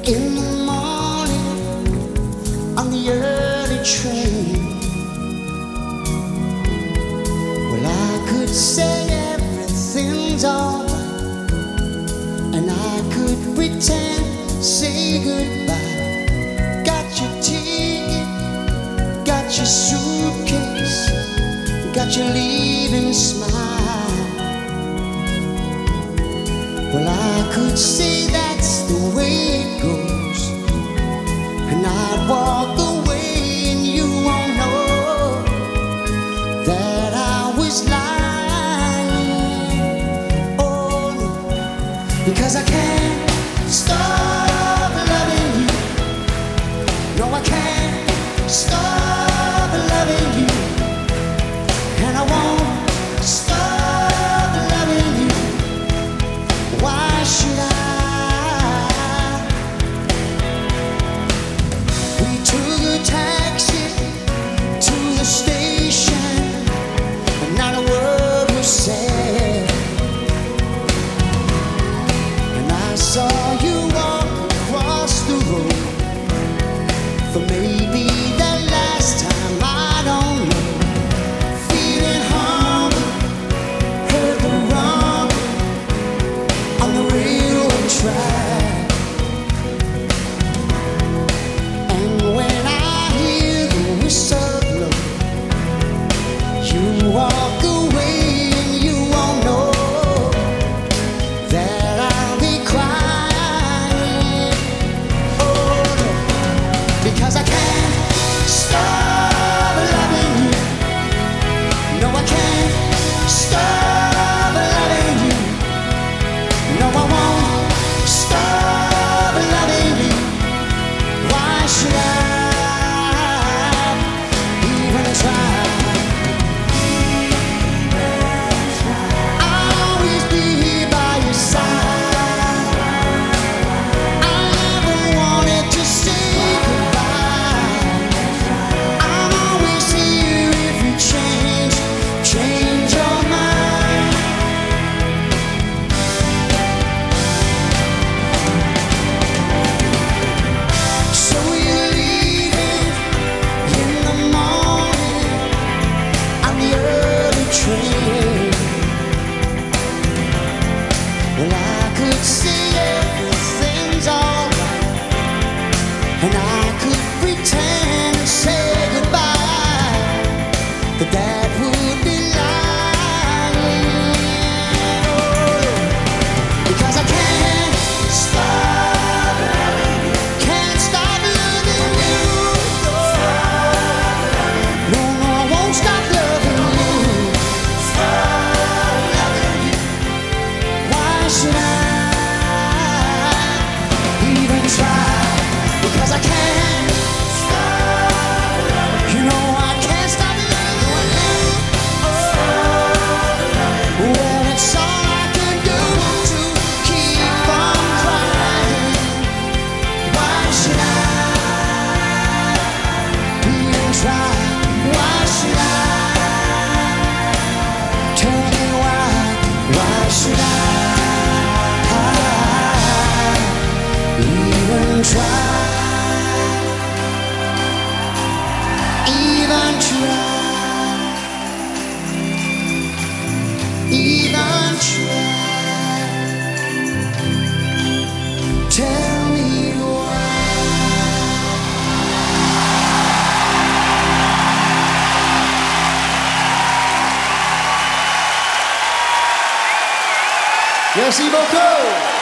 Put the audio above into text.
In the morning on the early train, well, I could say everything's alright, and I could pretend to say goodbye. Got your ticket, got your suitcase, got your leaving smile. Well, I could say that's the way it goes, and I'd walk away and you won't know that I was lying. Oh, no, because I can't stop loving you. No, I can't stop loving you, and I won't stop loving you. Why should I? We took a taxi to the station, and not a word was said. And I saw you walk across the road for maybe the last time, I don't know. Feeling hungry, heard the rumble on the railroad track. And when I hear the whistle blow, you walk away and you won't know that I'll be crying. Oh, no, because I can't stop loving you. No, I can't stop loving you. No, I won't stop loving you. Why should I even try? I'll always be here by your side. I never wanted to say goodbye. I'm always here if you change your mind. So you're leaving in the morning on the early train. Well, I could say everything's alright, and I could pretend to say goodbye, but that would be lying. Oh, because I can't stop loving you. Can't stop loving you. No, no, I won't stop loving you. Stop loving you. Why should I even try? Because I can't stop loving you. You know I can't stop loving you. Oh, well, it's all I can do to keep from crying. Why should I even try? Why should I? Tell me why. Why should I even try? Even try. Even try. Tell me why. Merci beaucoup.